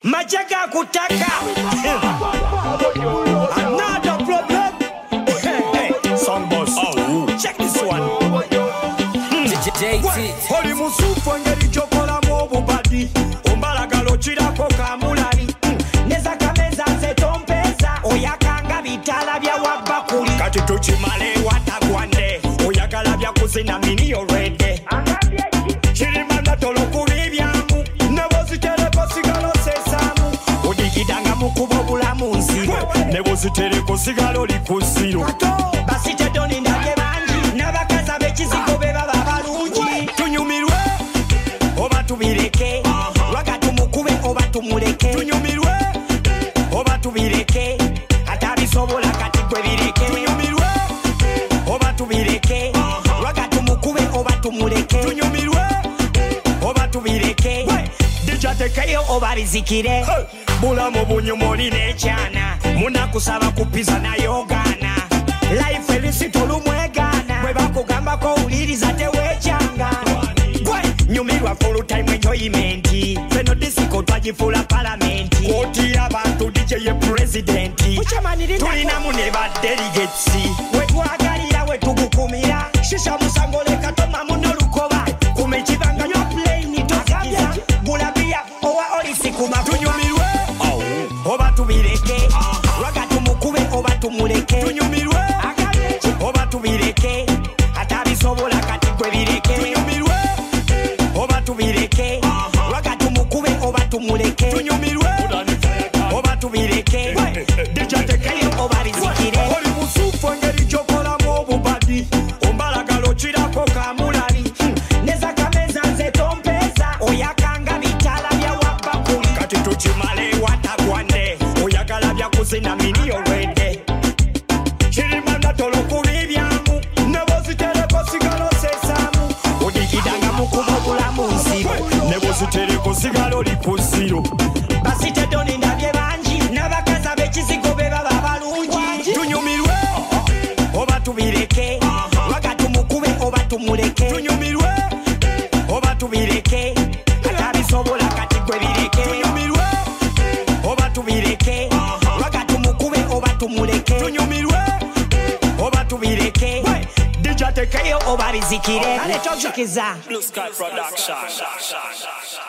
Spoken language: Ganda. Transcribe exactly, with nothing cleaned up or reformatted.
Majaga kutaka another problem. Hey, hey, song boss. Oh, check this one. Oli musufu engeri chokola mu badi ombalagalo chirako kamulali neza kameza nze tompeza oyakanga bitala bya wabakuli kati tuchimale watagwande oyagala bya kuzina mini already chirimanda tolokuri byamu nebozitereko sigalo sesamu odigidanga mukubo bulamu nziro nebozitereko sigalo likusiro basite doni ndage banji nabakaza bekizigo beba babalungi tunyumirwe oba tubireke wakati mukube oba tumuleke tunyumirwe oba tubireke atabisobola kati gwe bireke tunyumirwe oba tubireke wakati mukube oba tumuleke tunyumirwe oba tubireke dijatekeyo oba rizikire bulamu bunyumoli nekyana munakusaba kupiza nayogana life elisito lumwegana bwe bakugambako uliriza tewechanga gwe nyumirwa full time enjoyment feno disiko twagifula parliament koti y'abantu D J ye president tulina mune ba delegates we twagalira we tugukumira shisha musango leka toma muno lukoba kumechibanga nyo plane tokiza bulabia owa olisi kuma tunyumirwe oba tubireke wakati mukube oba tumuleke tunyumirwe oba tubireke atabisobola kati gwe bireke tunyumirwe oba tubireke wakati mukube oba tumuleke tunyumirwe oba tubireke dijatekeyo oba rizikire oli musufu engeri chokola mu bubadi ombalagalo chirako kamulali neza kameza nze tompeza oyakanga bitala bya wabakuli kati tuchimale watagwande oyagala bya kuzina mini already chirimanda tolokuri byamu nebozitereko sigalo sesamu odigidanga mukubo bulamu nziro nebozitereko sigalo likusiro basite doni ndabye banji nabakaza bekizigo beba babalungi tunyumirwe oba tubireke wakati mukube oba tumuleke tunyumirwe oba tubireke atabisobola kati gwe bireke tunyumirwe oba tubireke wakati mukube oba tumuleke tunyumirwe oba tubireke dijatekeyo oba rizikire ale tojukiza Blue Sky Production.